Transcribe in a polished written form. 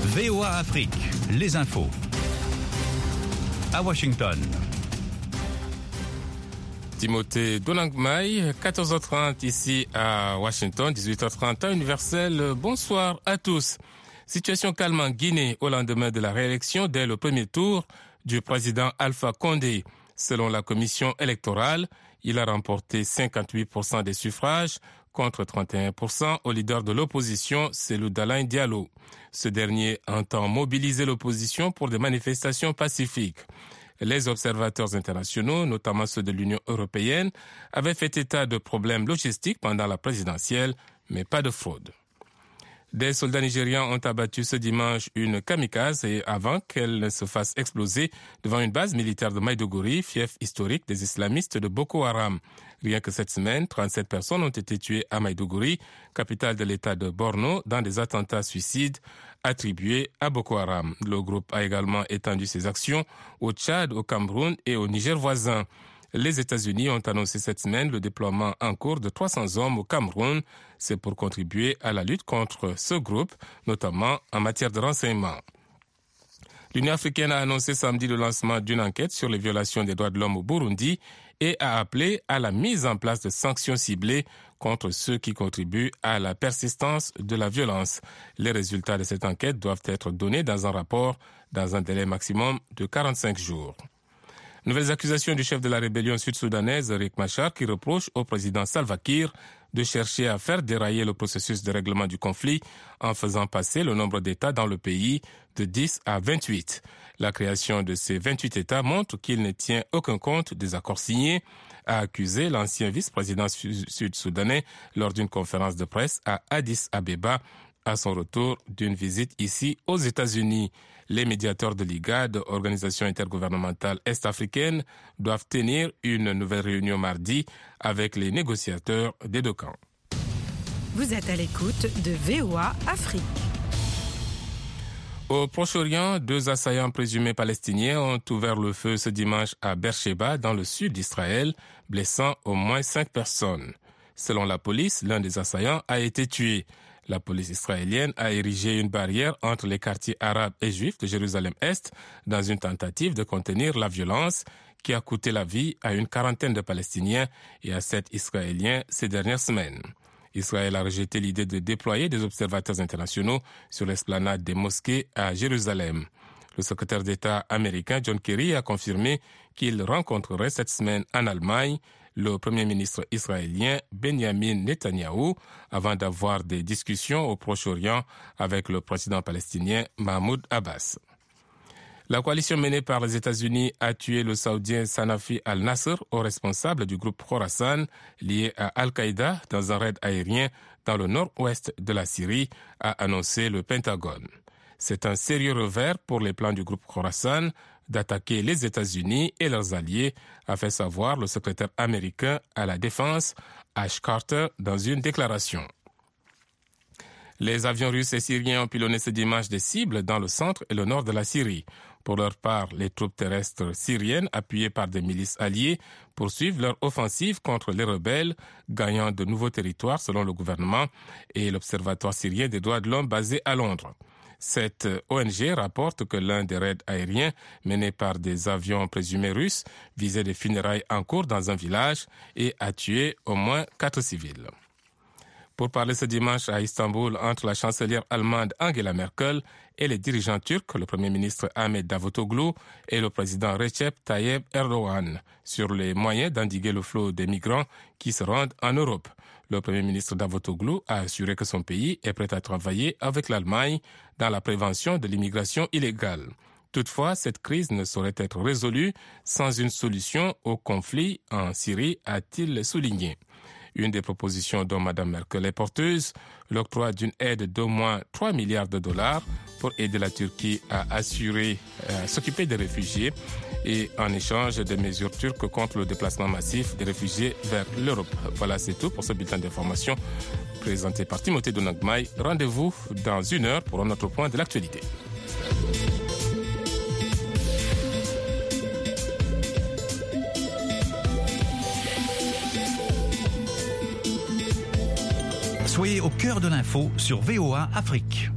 VOA Afrique, les infos. À Washington. Timothée Donangmai, 14h30 ici à Washington, 18h30 temps universel. Bonsoir à tous. Situation calme en Guinée au lendemain de la réélection dès le premier tour du président Alpha Condé. Selon la commission électorale, il a remporté 58% des suffrages contre 31% au leader de l'opposition, Cellou Dalein Diallo. Ce dernier entend mobiliser l'opposition pour des manifestations pacifiques. Les observateurs internationaux, notamment ceux de l'Union européenne, avaient fait état de problèmes logistiques pendant la présidentielle, mais pas de fraude. Des soldats nigérians ont abattu ce dimanche une kamikaze avant qu'elle ne se fasse exploser devant une base militaire de Maïdougouri, fief historique des islamistes de Boko Haram. Rien que cette semaine, 37 personnes ont été tuées à Maïdougouri, capitale de l'État de Borno, dans des attentats suicides attribués à Boko Haram. Le groupe a également étendu ses actions au Tchad, au Cameroun et au Niger voisin. Les États-Unis ont annoncé cette semaine le déploiement en cours de 300 hommes au Cameroun. C'est pour contribuer à la lutte contre ce groupe, notamment en matière de renseignement. L'Union africaine a annoncé samedi le lancement d'une enquête sur les violations des droits de l'homme au Burundi et a appelé à la mise en place de sanctions ciblées contre ceux qui contribuent à la persistance de la violence. Les résultats de cette enquête doivent être donnés dans un rapport dans un délai maximum de 45 jours. Nouvelles accusations du chef de la rébellion sud-soudanaise, Riek Machar, qui reproche au président Salva Kiir de chercher à faire dérailler le processus de règlement du conflit en faisant passer le nombre d'États dans le pays de 10 à 28. La création de ces 28 États montre qu'il ne tient aucun compte des accords signés, a accusé l'ancien vice-président sud-soudanais lors d'une conférence de presse à Addis Abeba à son retour d'une visite ici aux États-Unis. Les médiateurs de l'IGAD, organisation intergouvernementale est-africaine, doivent tenir une nouvelle réunion mardi avec les négociateurs des deux camps. Vous êtes à l'écoute de VOA Afrique. Au Proche-Orient, 2 assaillants présumés palestiniens ont ouvert le feu ce dimanche à Beersheba, dans le sud d'Israël, blessant au moins 5 personnes. Selon la police, l'un des assaillants a été tué. La police israélienne a érigé une barrière entre les quartiers arabes et juifs de Jérusalem-Est dans une tentative de contenir la violence qui a coûté la vie à une quarantaine de Palestiniens et à 7 Israéliens ces dernières semaines. Israël a rejeté l'idée de déployer des observateurs internationaux sur l'esplanade des mosquées à Jérusalem. Le secrétaire d'État américain John Kerry a confirmé qu'il rencontrerait cette semaine en Allemagne le premier ministre israélien Benjamin Netanyahou avant d'avoir des discussions au Proche-Orient avec le président palestinien Mahmoud Abbas. La coalition menée par les États-Unis a tué le Saoudien Sanafi al-Nasr, au responsable du groupe Khorasan lié à Al-Qaïda dans un raid aérien dans le nord-ouest de la Syrie, a annoncé le Pentagone. C'est un sérieux revers pour les plans du groupe Khorasan d'attaquer les États-Unis et leurs alliés, a fait savoir le secrétaire américain à la Défense, Ash Carter, dans une déclaration. Les avions russes et syriens ont pilonné ce dimanche des cibles dans le centre et le nord de la Syrie. Pour leur part, les troupes terrestres syriennes, appuyées par des milices alliées, poursuivent leur offensive contre les rebelles, gagnant de nouveaux territoires selon le gouvernement et l'Observatoire syrien des droits de l'homme basé à Londres. Cette ONG rapporte que l'un des raids aériens menés par des avions présumés russes visait des funérailles en cours dans un village et a tué au moins 4 civils. Pour parler ce dimanche à Istanbul entre la chancelière allemande Angela Merkel et les dirigeants turcs, le premier ministre Ahmet Davutoglu et le président Recep Tayyip Erdogan, sur les moyens d'endiguer le flot des migrants qui se rendent en Europe. Le premier ministre Davutoglu a assuré que son pays est prêt à travailler avec l'Allemagne dans la prévention de l'immigration illégale. Toutefois, cette crise ne saurait être résolue sans une solution au conflit en Syrie, a-t-il souligné. Une des propositions dont Mme Merkel est porteuse, l'octroi d'une aide d'au moins 3 milliards de dollars pour aider la Turquie à s'occuper des réfugiés et en échange des mesures turques contre le déplacement massif des réfugiés vers l'Europe. Voilà, c'est tout pour ce bulletin d'information présenté par Timothée Donangmai. Rendez-vous dans 1 heure pour un autre point de l'actualité. Soyez au cœur de l'info sur VOA Afrique.